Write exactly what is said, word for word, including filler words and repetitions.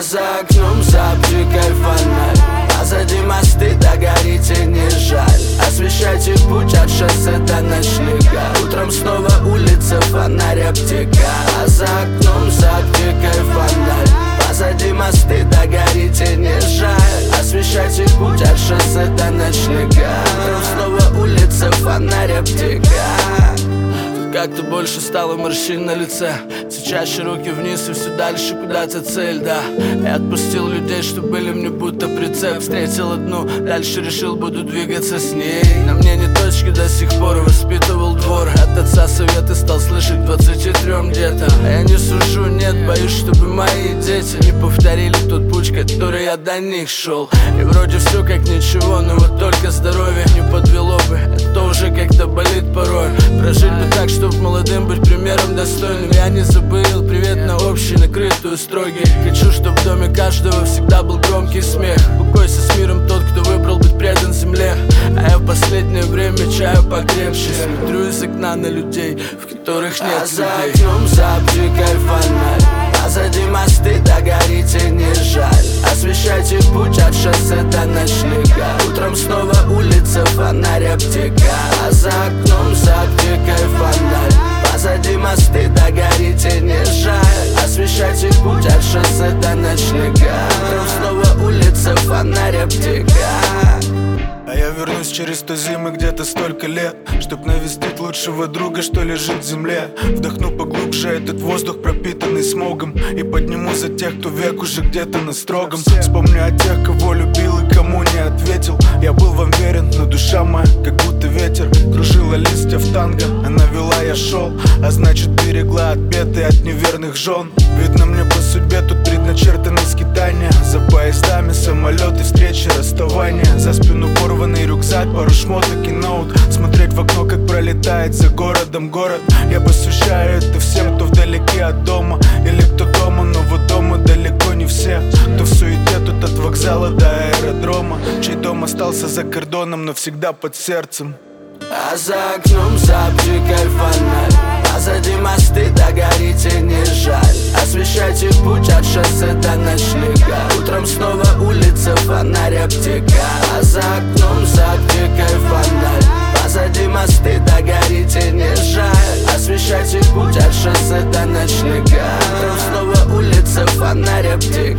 за окном за аптекой фонарь. Позади мосты, догорите, не жаль. Освещайте путь от шоссе до ночлега. Утром снова улица, фонарь, аптека. А за окном за аптекой фонарь. Позади мосты, догорите, не жаль. Освещайте путь от шоссе до ночлега. Утром снова улица, фонарь, аптека. Как-то больше стало морщин на лице. Все чаще руки вниз и все дальше куда-то цель, да. Я отпустил людей, что были мне будто прицеп. Встретил одну, дальше решил буду двигаться с ней. На мне не точки до сих пор, воспитывал двор. От отца советы стал слышать двадцати трём где-то. А я не сужу, нет, боюсь, чтобы мои дети не повторили тот путь, который я до них шел. И вроде все как ничего, но вот только здоровье не подвело бы. Это уже как-то болит порой. Прожить бы так, чтоб молодым быть примером достойным. Я не забыл, привет на общую накрытую строгий. Хочу, чтоб в доме каждого всегда был громкий смех. Укойся с миром тот, кто выбрал быть предан земле. А я в последнее время чаю покрепче. Смотрю из окна на людей, в которых нет а людей. За окном за аптекой фонарь. Позади мосты, догорите, не жаль. Освещайте путь от шоссе до ночлега. Утром снова улица, фонарь, аптека. А за окном за аптекой фонарь. Позади мосты, догорите, не жаль. Освещайте путь от шоссе до ночлега. Утром снова улица, фонарь, аптека. А я вернусь через сто зимы где-то столько лет, чтоб навестить лучшего друга, что лежит в земле. Вдохну поглубже этот воздух, пропитанный смогом, и подниму за тех, кто век уже где-то на строгом. Вспомню о тех, кого любил и кому не ответил. Я был вам верен, но душа моя, как будто ветер, кружила листья в танго, она вела, я шел. А значит берегла от бед и от неверных жен. Видно мне по судьбе тут предначертаны скитания. За поездами, самолеты, встречи, расставания. За спину порванный рюкзак, пару шмоток и ноут. Смотреть в окно, как пролетает за городом город. Я посвящаю это всем, кто вдалеке от дома. Или кто дома, но вот дома далеко не все. Кто в суете, тут от вокзала до аэродрома. Чей дом остался за кордоном, но всегда под сердцем. А за окном за аптекой фонарь. Позади мосты, догорите, не жаль. Освещайте путь от шоссе до ночлега. Утром снова улица, фонарь, аптека. А за окном за аптекой фонарь. Позади мосты, догорите, не жаль. Освещайте путь от шоссе до ночлега. Утром снова улица, фонарь, аптека.